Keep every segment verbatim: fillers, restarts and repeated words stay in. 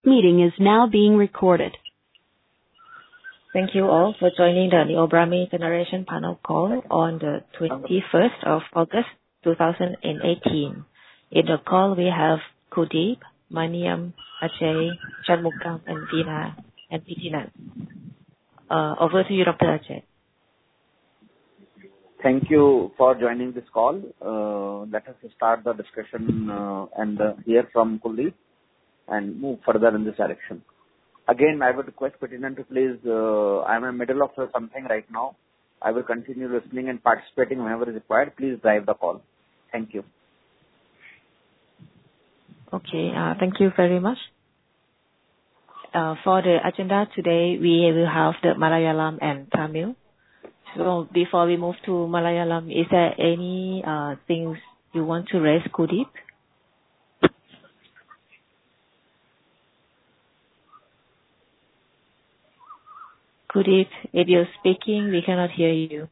Meeting is now being recorded. Thank you all for joining the Neo Brahmi Generation panel call on the twenty-first of August two thousand eighteen. In the call, we have Kuldeep, Maniam, Ajay, Shanmugam, and Veena, and Pitinath. Uh, over to you, Doctor Ajay. Thank you for joining this call. Uh, let us start the discussion uh, and uh, hear from Kuldeep and move further in this direction. Again, I would request Pitinath to please, uh, I am in the middle of something right now. I will continue listening and participating whenever is required. Please drive the call. Thank you. Okay, uh, thank you very much. Uh, for the agenda today, we will have the Malayalam and Tamil. So before we move to Malayalam, is there any uh, things you want to raise, Kuldeep? Kuldeep, if you're speaking, we cannot hear you.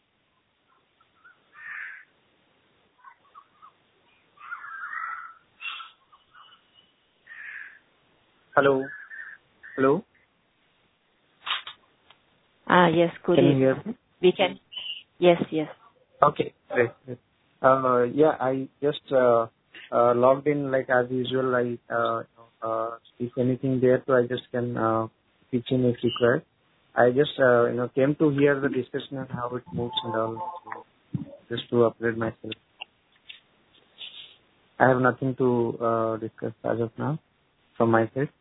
Hello. Hello. Ah, yes, Kuldeep. Can you hear me? We can. Yes, yes. Okay, great. great. Uh, yeah, I just uh, uh, logged in like as usual. I uh, uh, if anything there, so I just can uh, pitch in if required. I just uh, you know came to hear the discussion and how it moves and all, so just to upgrade myself. I have nothing to uh, discuss as of now from my side.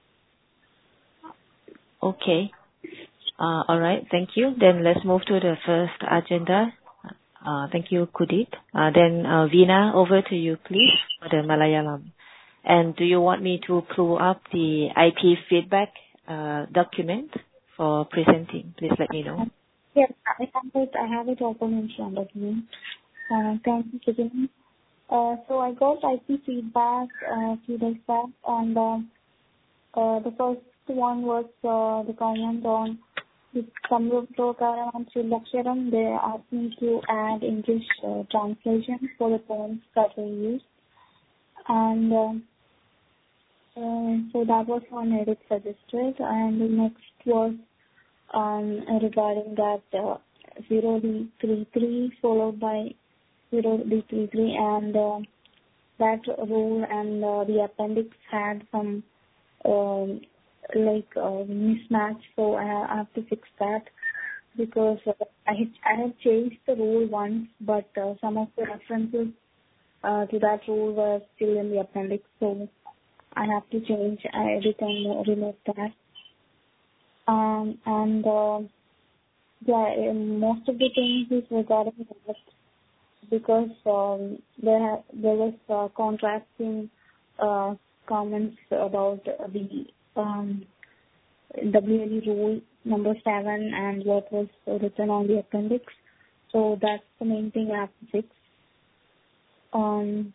Okay. Uh, all right. Thank you. Then let's move to the first agenda. Uh, thank you, Kuldeep. Uh, then uh, Veena, over to you, please, for the Malayalam. And do you want me to pull up the I P feedback uh, document for presenting? Please let me know. Yes, I have it. I have it open in front of me. Uh, thank you, Kitty. Uh, so I got I P feedback uh, a few days back, and uh, uh, the first one was uh, the comment on the Samruptokaram and Srilaksharam. They asked me to add English uh, translation for the poems that we used, and uh, uh, so that was one edit suggested. And the next was um, regarding that uh, zero D thirty-three followed by zero D thirty-three, and uh, that rule and uh, the appendix had some um, like uh, mismatch, so I have to fix that because uh, I I had changed the rule once, but uh, some of the references uh, to that rule were still in the appendix, so I have to change I edit and remove that. Um, and uh, yeah, most of the things is regarding that because um, there ha- there was uh, contrasting uh, comments about the um, W L E rule number seven and what was written on the appendix. So that's the main thing I have to fix. Um,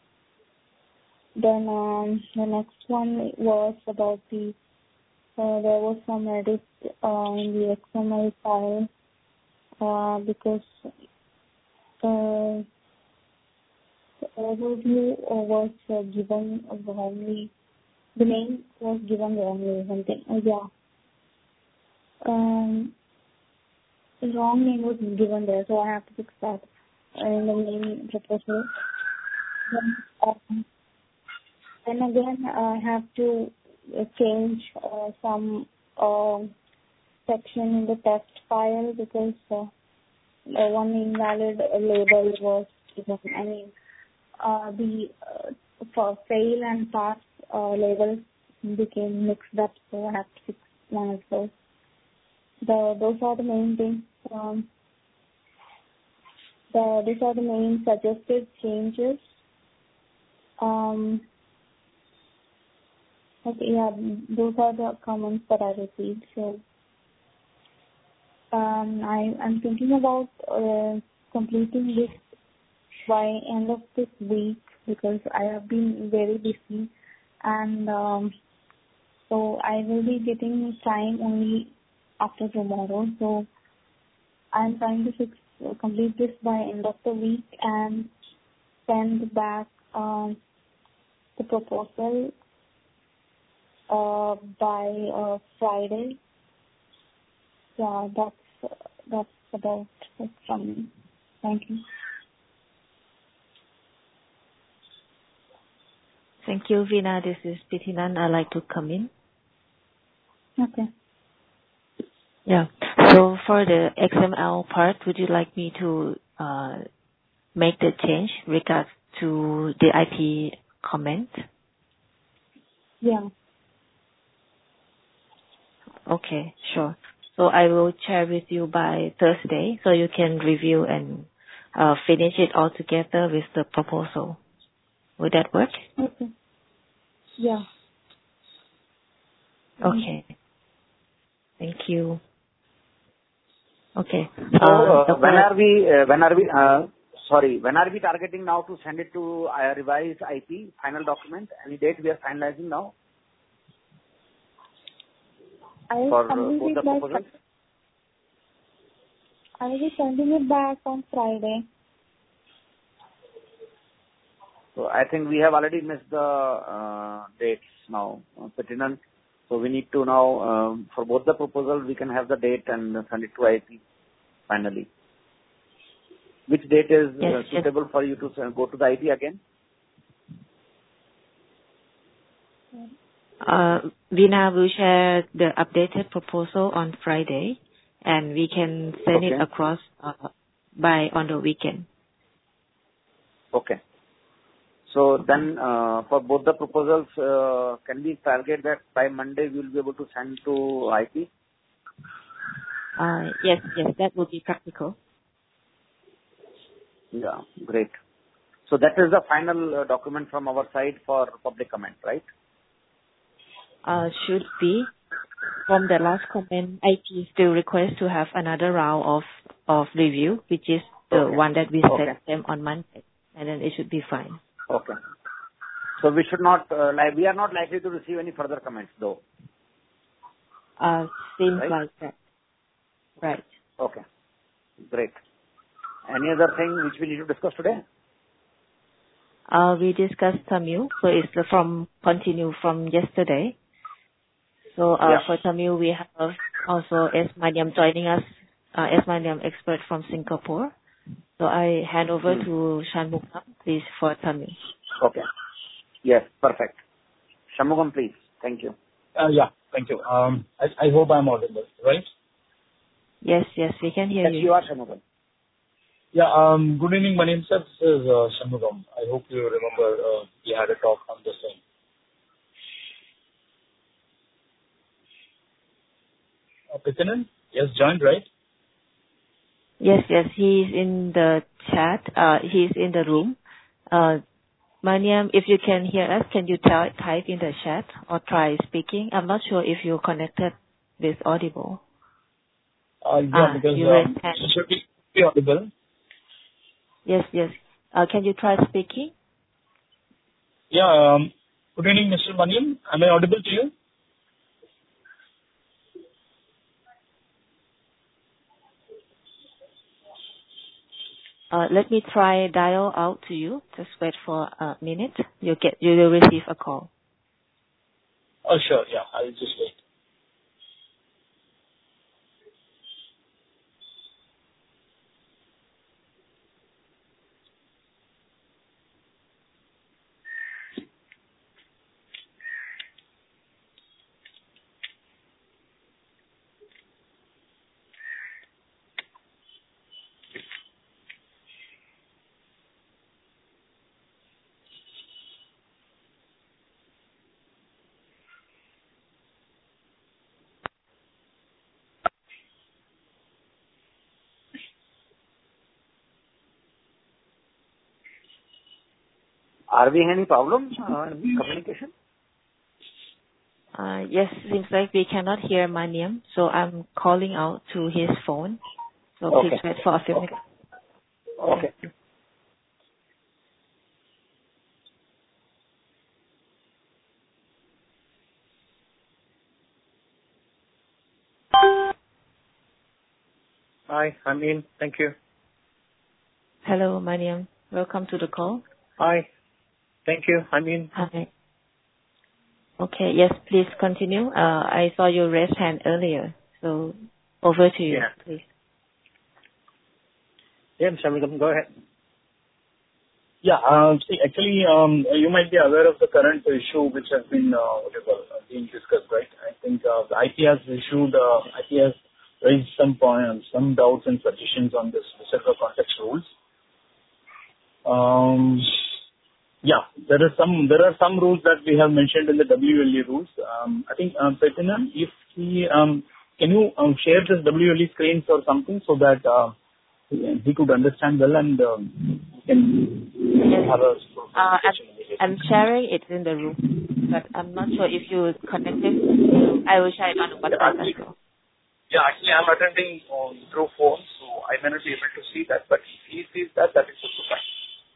then um, the next one was about the uh, there was some edit uh, in the X M L file uh, because uh, the overview was uh, given wrongly. The name was given wrongly or something. Oh, yeah. Um, the wrong name was given there, so I have to fix that in the main proposal. Then, um, then again, I have to uh, change uh, some uh, section in the test file because uh, uh, one invalid label was given. I mean, uh, the uh, for fail and pass uh, labels became mixed up, so I have to fix one of those. The those are the main things. Um, the these are the main suggested changes. Um, okay, yeah, those are the comments that I received. So um, I I'm thinking about uh, completing this by end of this week because I have been very busy, and um, so I will be getting time only after tomorrow. So I'm trying to fix, uh, complete this by end of the week and send back um, the proposal uh, by uh, Friday. Yeah, that's that's about it from me. Thank you. Thank you, Veena. This is Pitinan. I'd like to come in. Okay. Yeah. So for the X M L part, would you like me to uh, make the change regards to the I P comment? Yeah. Okay, sure. So I will share with you by Thursday so you can review and uh, finish it all together with the proposal. Would that work? Okay. Yeah. Okay. Thank you. Okay. So, Uh, uh, when are we, uh, when are we, uh, sorry, when are we targeting now to send it to uh, revised I P, final document? Any date we are finalizing now I will for uh, send both it the by proposals? I will be sending it back on Friday. So I think we have already missed the uh, dates now, uh, Petinan. So we need to now, um, for both the proposals, we can have the date and send it to I P finally. Which date is Yes, uh, yes. suitable for you to send, go to the I P again? Uh, Veena will share the updated proposal on Friday, and we can send it Okay. across uh, by on the weekend. Okay. So then, uh, for both the proposals, uh, can we target that by Monday we will be able to send to I P? Uh, Yes, yes, that would be practical. Yeah, great. So that is the final uh, document from our side for public comment, right? Uh, Should be. From the last comment, I P still request to have another round of of review, which is the Okay. one that we Okay. sent them on Monday, and then it should be fine. Okay. So we should not, uh, like, we are not likely to receive any further comments, though. Uh, Seems Right? like that. Right. Okay, great. Any other thing which we need to discuss today? Uh, We discussed Tamil, so it's the from continue from yesterday. So uh, Yeah. for Tamil, we have also S. Maniam joining us, uh, S. Maniam expert from Singapore. So I hand over Hmm. to Shanmugam, please, for Tamil. Okay. Yes, perfect. Shanmugam, please. Thank you. Uh, Yeah. Thank you. Um, I I hope I'm audible, right? Yes, yes, we can hear Yes, you. you are Shanmugam. Yeah. Um. Good evening. My name sir. This is uh, Shanmugam. I hope you remember uh, we had a talk on this thing. Uh, Pitinan? Yes, joined, right? Yes, yes, he's in the chat. Uh, he's in the room. Uh, Maniam, if you can hear us, can you tell, type in the chat or try speaking? I'm not sure if you're connected with Audible. Uh, Yeah, Ah, because you um, raised hand. it should be be audible. Yes, yes. Uh, can you try speaking? Yeah. um, Good evening, Mister Maniam. Am I audible to you? Uh, let me try dial out to you. Just wait for a minute. You get, you will receive a call. Oh, sure. Yeah. I'll just wait. Are we having any problem uh, in communication? Uh, yes, seems like we cannot hear Maniam, so I'm calling out to his phone. So Okay. please wait for a few Okay. minutes. Okay. Hi, I'm in. Thank you. Hello, Maniam. Welcome to the call. Hi. Thank you. I'm in. Hi. Okay. Yes, please continue. Uh, I saw you raise hand earlier, so over to you, Yeah. please. Yeah, Shanmugam, go ahead. Yeah. um, See, actually, um, you might be aware of the current issue which has been, uh, what do you call, uh, being discussed, right? I think uh, the I T has issued, uh, I T has raised some points, some doubts and suggestions on this Visarga context rules. Um, Yeah, there are some there are some rules that we have mentioned in the W L E rules. Um, I think, um, Chaitanya, if he um, can you um, share this W L E screens or something so that uh, he he could understand well and um, we can have a Uh, I'm, I'm sharing it in the room, but I'm not sure if you connected. I will share it on the WhatsApp as well. Yeah, actually, I'm attending um, through phone, so I may not be able to see that, but if he sees that, that is also fine.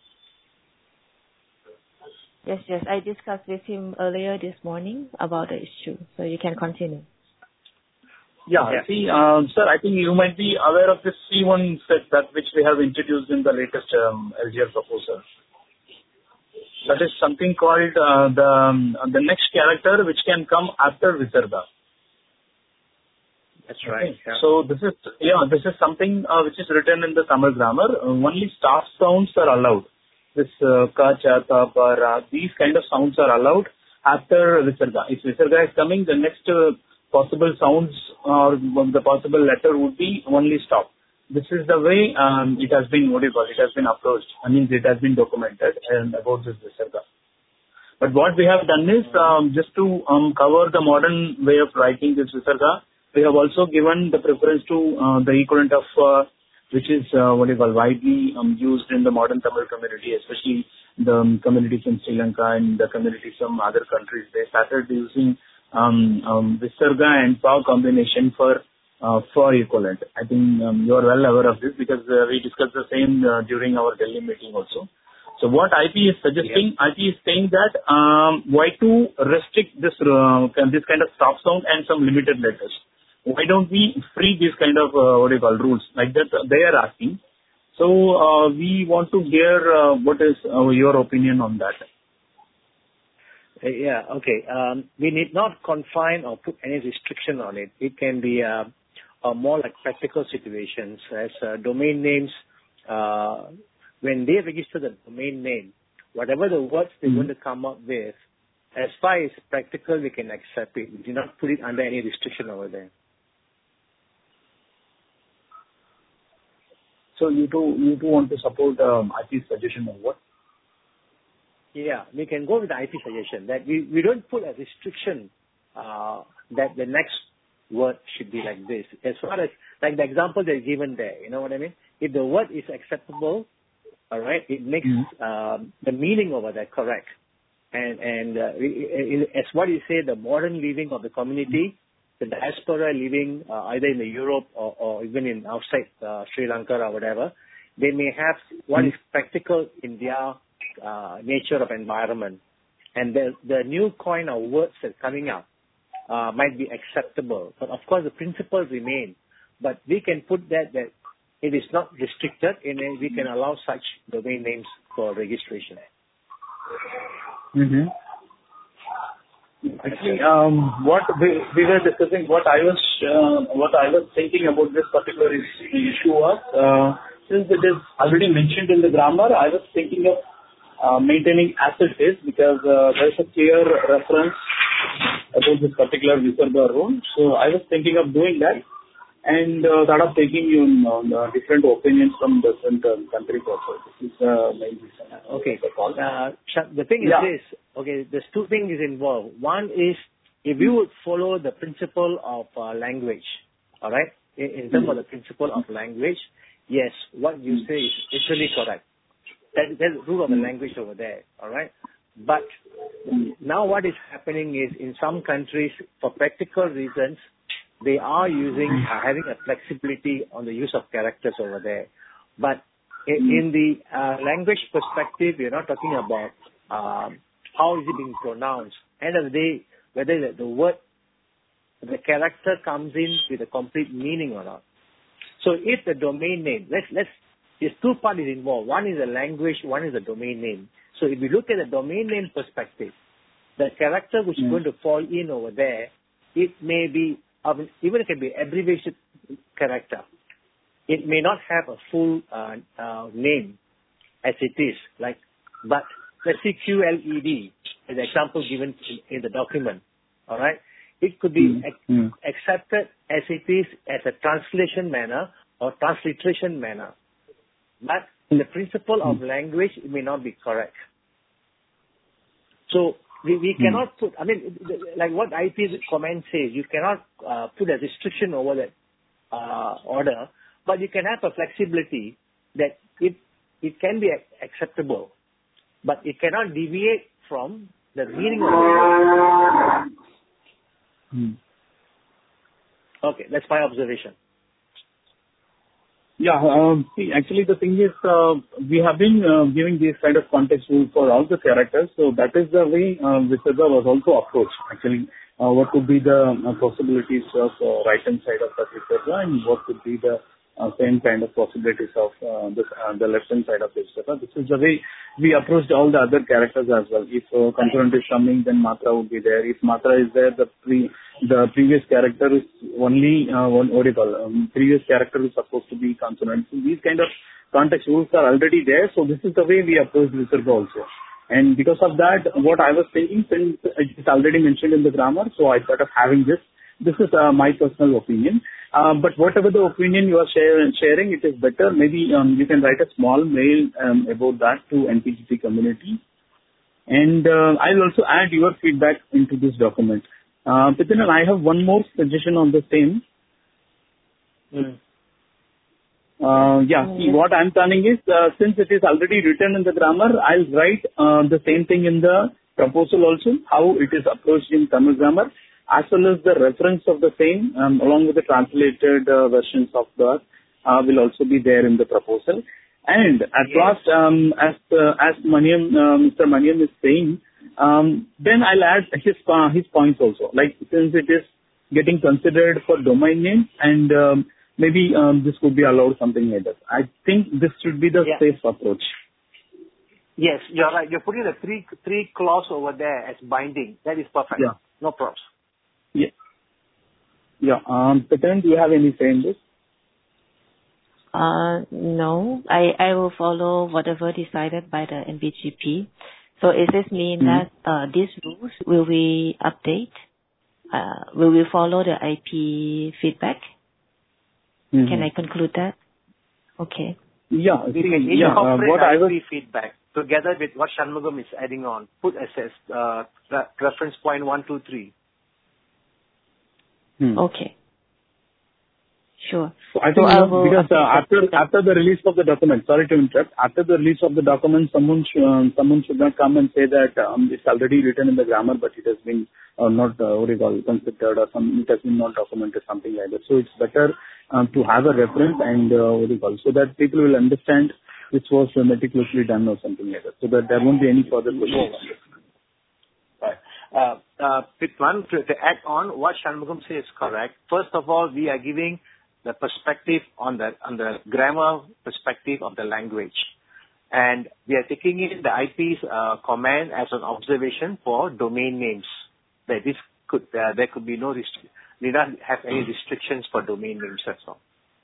Yes, yes. I discussed with him earlier this morning about the issue, so you can continue. Yeah. Yeah. See, um, sir, I think you might be aware of this C one set that which we have introduced in the latest um, L G R proposal. That is something called uh, the um, the next character which can come after Visarga. That's right. Okay. Yeah. So this is yeah, this is something uh, which is written in the Tamil grammar. Uh, only staff sounds are allowed. This uh, ka, cha, ta, pa, ra, these kind of sounds are allowed after Visarga. If Visarga is coming, the next uh, possible sounds or the possible letter would be only stop. This is the way um, it has been, what do you call, it has been approached. I mean, it has been documented and about this Visarga. But what we have done is, um, just to um, cover the modern way of writing this Visarga, we have also given the preference to uh, the equivalent of uh, which is uh, what you call widely um, used in the modern Tamil community, especially the um, communities in Sri Lanka and the communities from other countries. They started using um, um, Visarga and Pa combination for uh, for equivalent. I think um, you are well aware of this because uh, we discussed the same uh, during our Delhi meeting also. So what I P is suggesting, yeah. I P is saying that um, why to restrict this uh, this kind of stop sound and some limited letters. Why don't we free this kind of, uh, what do you call, rules? Like that they are asking. So, uh, we want to hear, uh, what is uh, your opinion on that? Uh, Yeah, okay. Um, we need not confine or put any restriction on it. It can be uh, uh, more like practical situations as uh, domain names. Uh, when they register the domain name, whatever the words they're mm-hmm. going to come up with, as far as practical, we can accept it. We do not put it under any restriction over there. So you do you do want to support um, I P suggestion or what? Yeah, we can go with the I P suggestion that we, we don't put a restriction uh, that the next word should be like this. As far as, like the example they're given there, you know what I mean? If the word is acceptable, all right, it makes mm-hmm. um, the meaning over there correct. And, and uh, it, it, as what you say, the modern living of the community, the diaspora living uh, either in the Europe or, or even in outside uh, Sri Lanka or whatever, they may have what is practical in their uh, nature of environment. And the, the new coin of words that's coming out uh, might be acceptable. But of course, the principles remain. But we can put that, that it is not restricted and we can allow such domain names for registration. Mm-hmm. Actually, um, what we, we were discussing, what I was uh, what I was thinking about this particular issue was, uh, since it is already mentioned in the grammar, I was thinking of uh, maintaining as it is because uh, there is a clear reference about this particular Visarga rule. So I was thinking of doing that and uh, sort of taking you know, uh, different opinions from different uh, countries also. This is uh, my reason. Okay. Uh, the thing is yeah. this. Okay, there's two things involved. One is if you would follow the principle of uh, language, all right, in, in terms mm-hmm. of the principle of language, yes, what you say is literally correct. That, that's the rule of the language over there, all right? But now what is happening is in some countries, for practical reasons, they are using, uh, having a flexibility on the use of characters over there. But in, in the uh, language perspective, we're not talking about um, how is it being pronounced. End of the day, whether the, the word, the character comes in with a complete meaning or not. So if the domain name, let's, let's, there's two parties involved. One is the language, one is the domain name. So if we look at the domain name perspective, the character which Mm. is going to fall in over there, it may be, I mean, even it can be abbreviation character. It may not have a full uh, uh, name as it is, like, but let's see Q L E D as an example given in, in the document, all right? It could be Mm. ac- Mm. accepted as it is as a translation manner or transliteration manner. But in the principle of language, it may not be correct. So we, we Hmm. cannot put, I mean, like what I P's comment says, you cannot uh, put a restriction over that uh, order, but you can have a flexibility that it, it can be ac- acceptable, but it cannot deviate from the meaning of the word. Hmm. Okay, that's my observation. Yeah. um, See, actually, the thing is, uh, we have been uh, giving these kind of context rules for all the characters. So that is the way uh, Visarga was also approached. Actually, uh, what could be the uh, possibilities of uh, right-hand side of that Visarga, and what could be the uh, same kind of possibilities of uh, the, uh, the left-hand side of Visarga. This is the way we approached all the other characters as well. If uh, consonant is coming, then matra would be there. If matra is there, the pre the previous character is only uh, one, what do you call, um, previous character is supposed to be consonant. So these kind of context rules are already there. So this is the way we approach Visarga also. And because of that, what I was thinking, since it's already mentioned in the grammar, so I thought of having this. This is uh, my personal opinion. Uh, but whatever the opinion you are share, sharing, it is better. Maybe um, you can write a small mail um, about that to N P G P community. And uh, I'll also add your feedback into this document. Uh, Pitinan, I have one more suggestion on the same. Mm. Uh, yeah, see, what I'm planning is, uh, since it is already written in the grammar, I'll write uh, the same thing in the proposal also, how it is approached in Tamil grammar, as well as the reference of the same, um, along with the translated uh, versions of that, uh, will also be there in the proposal. And at Yes. last, um, as uh, as Maniam, uh, Mister Maniam is saying, um, then I'll add his uh, his points also. Like, since it is getting considered for domain names, and um, maybe um, this could be allowed, something like that. I think this should be the Yeah. safe approach. Yes, you're right. You're putting the three three clause over there as binding. That is perfect. Yeah. No props. Yeah. Yeah. Um, Patan, do you have any say in this? Uh, no, I, I will follow whatever decided by the N B G P. So does this mean Mhm. that uh, these rules will we update? Uh, will we follow the I P feedback? Mhm. Can I conclude that? Okay. Yeah. We See, can yeah. Uh, incorporate what I was. I P feedback together with what Shanmugam is adding on. Put as uh, re- reference point one, two, three. Hmm. Okay. Sure. So I So think, I you know, will because uh, update after that. after the release of the document, sorry to interrupt, after the release of the document, someone sh- um, someone should not come and say that um, it's already written in the grammar, but it has been uh, not uh, what do you call, considered, or some it has been not documented, something like that. So it's better um, to have a reference and uh, what do you call, so that people will understand this was uh, meticulously done or something like that, so that there won't be any further questions. Right. Uh, uh, Pitwan, to, to add on, what Shanmugam says is correct. First of all, we are giving the perspective on the on the grammar perspective of the language, and we are taking in the I P's uh, comment as an observation for domain names. That this could uh, there could be no restri- we don't have any restrictions for domain names. That's all.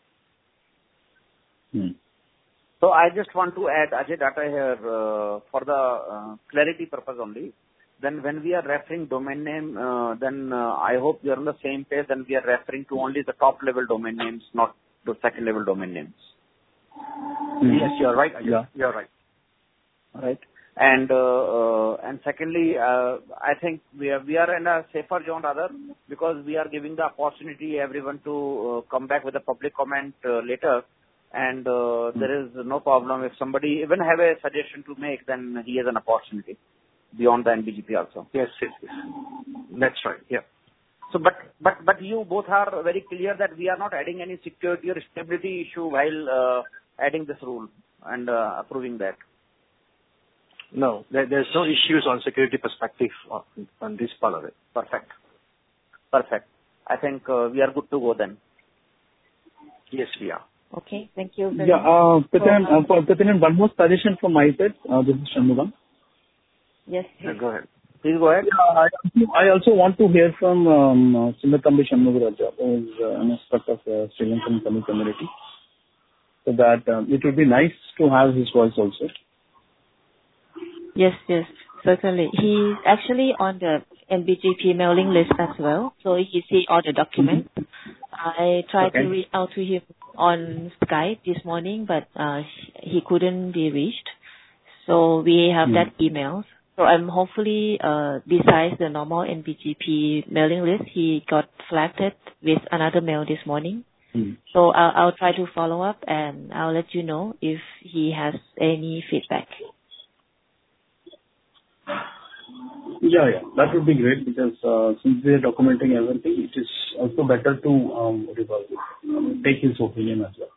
Hmm. So I just want to add Ajay data here uh, for the uh, clarity purpose only. Then when we are referring domain name, uh, then uh, I hope you're on the same page. Then we are referring to only the top level domain names, not the second level domain names. Hmm. Yes, you're right. Ajay. Yeah. You're right. Right. And uh, uh, and secondly, uh, I think we are we are in a safer zone rather, because we are giving the opportunity everyone to uh, come back with a public comment uh, later, and uh, there is no problem if somebody even have a suggestion to make, then he has an opportunity beyond the N B G P also. Yes, yes, yes. That's right. Yeah. So, but but but you both are very clear that we are not adding any security or stability issue while uh, adding this rule and uh, approving that. No, there, there's no issues on security perspective on, on this part of it. Perfect. Perfect. I think uh, we are good to go then. Yes, we are. Okay. Thank you very Yeah. much. Uh, Pitinan, uh, for Pitinan, one more suggestion from my side. Uh, this is Shanmugam. Yes. Yeah, go ahead. Please go ahead. Yeah, I, I also want to hear from um, uh, Sinnathambi Shanmugaraja, who is uh, an aspect of the Sri Lankan Tamil community. So that um, it would be nice to have his voice also. Yes, yes, certainly. He's actually on the N B G P mailing list as well, so he sees all the documents. I tried Okay. to reach out to him on Skype this morning, but uh, he couldn't be reached. So we have Hmm. that email. So I'm hopefully, uh, besides the normal N B G P mailing list, he got flagged with another mail this morning. Hmm. So I'll, I'll try to follow up and I'll let you know if he has any feedback. Yeah, yeah, that would be great because uh, since we are documenting everything, it is also better to um, what do you call it, um, take his opinion as well.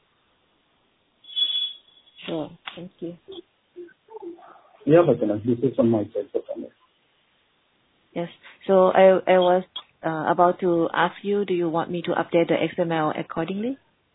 Sure. Thank you. Yeah, Bhatana, this is from my side for comment. Yes. So I I was uh, about to ask you, do you want me to update the X M L accordingly?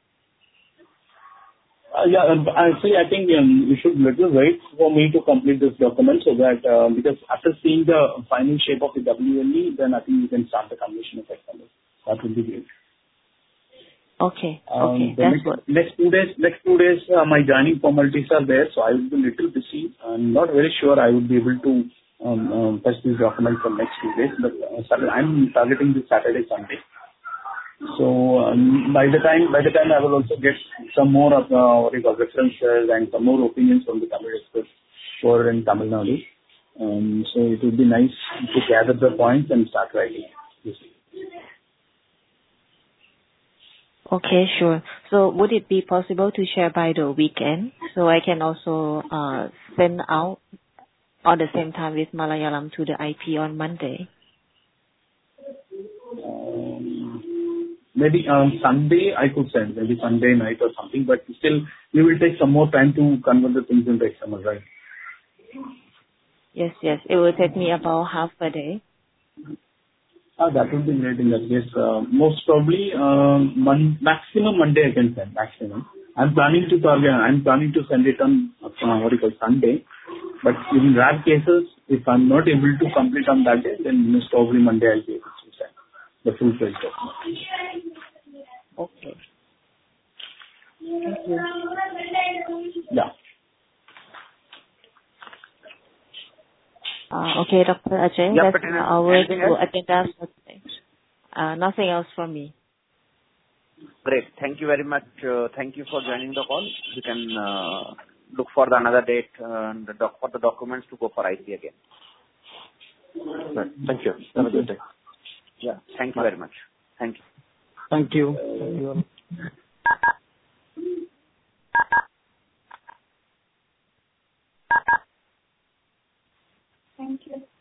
Uh, yeah, um, actually, I think um, you should little wait for me to complete this document so that uh, because after seeing the final shape of the W L E, then I think you can start the combination of X M L. That would be great. Okay. Um, Okay. the That's next, good. next two days, next two days, uh, my joining formalities are there, so I will be little busy. I'm not very sure I would be able to um, um, touch this document for next two days, but uh, Saturday, I'm targeting this Saturday, Sunday. So um, by the time, by the time I will also get some more of uh, what you call references and some more opinions from the Tamil experts who are in Tamil Nadu. Um, so it would be nice to gather the points and start writing. This week. Okay, sure. So would it be possible to share by the weekend so I can also uh, send out on the same time with Malayalam to the I P on Monday? Um, maybe um, Sunday I could send, maybe Sunday night or something, but still we will take some more time to convert the things into X M L, right? Yes, yes. It will take me about half a day. Ah, that would be great in that case. Uh, most probably, um, mon- maximum Monday I can send, maximum. I'm planning to target, I'm planning to send it on, uh, what do you call, Sunday. But in rare cases, if I'm not able to complete on that day, then most probably Monday I'll be able to send the full page document. Okay. Thank you. Yeah. Uh, okay, Doctor Ajay, Yeah, that's Patina, our anything else? agenda for today. Uh, nothing else from me. Great. Thank you very much. Uh, thank you for joining the call. You can uh, look for the another date uh, and the doc- for the documents to go for I P again. Right. Thank you. Have a good day. Yeah. Thank you very much. Thank you. Thank you. Thank you all. Thank you.